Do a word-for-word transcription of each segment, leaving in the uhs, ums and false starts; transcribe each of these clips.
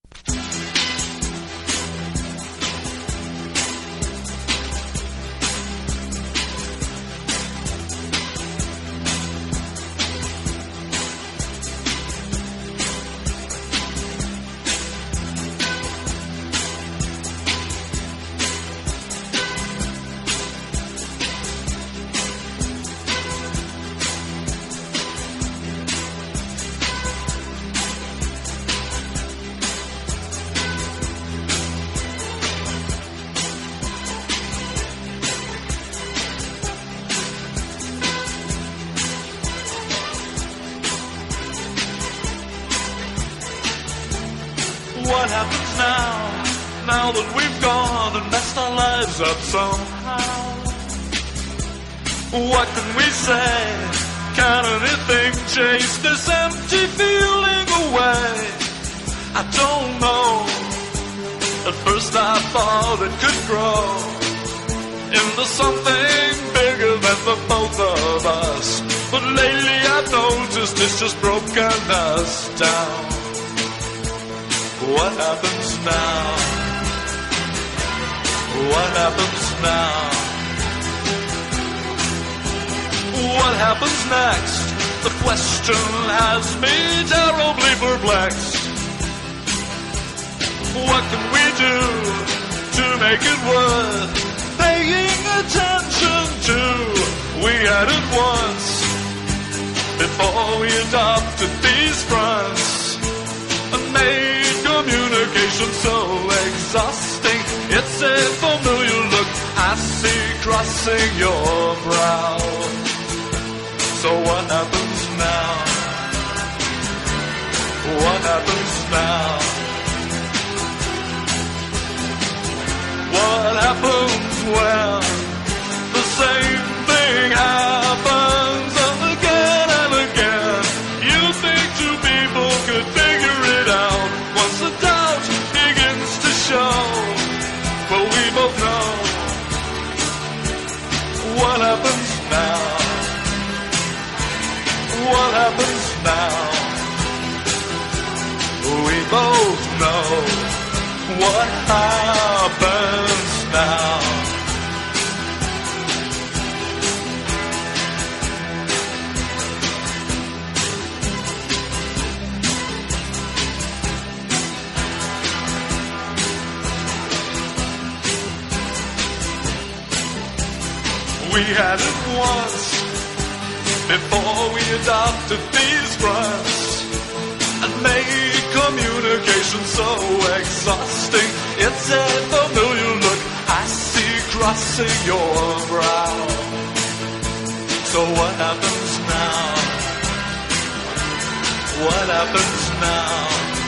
What happens now, now that we've gone and messed our lives up somehow? What can we say? Can anything chase this empty feeling away? I don't know. At first I thought it could grow into something bigger than the both of us, but lately I've noticed it's just broken us down. What happens now? What happens now? What happens next? The question has me terribly perplexed. What can we do to make it worth paying attention to? We had it once before we adopted these fronts and made communication so exhausting. It's a familiar look I see crossing your brow. So what happens now? What happens now? What happens when the same thing happens again and again? You think two people could figure it out once the doubt begins to show? Well, we both know what happens now. What happens now? We both know what happens now. We had it once before we adopted these fronts and made communication so exhausting. It's a familiar look I see crossing your brow. So what happens now? What happens now?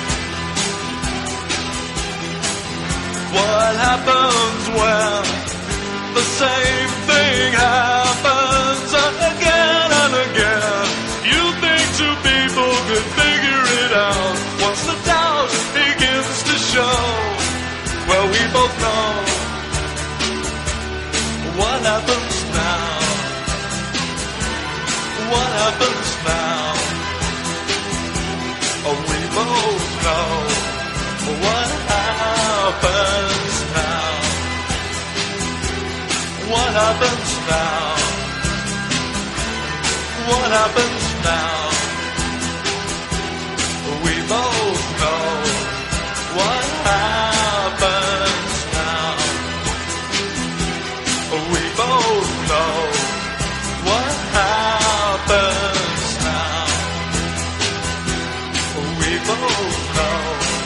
What happens when the same thing happens again and again? You think two people could figure it out once the doubt begins to show? Well, we both know what happens now. What happens now? Oh, we both know what happens now. What happens now? What happens now? We both know what happens now. We both know what happens now. We both know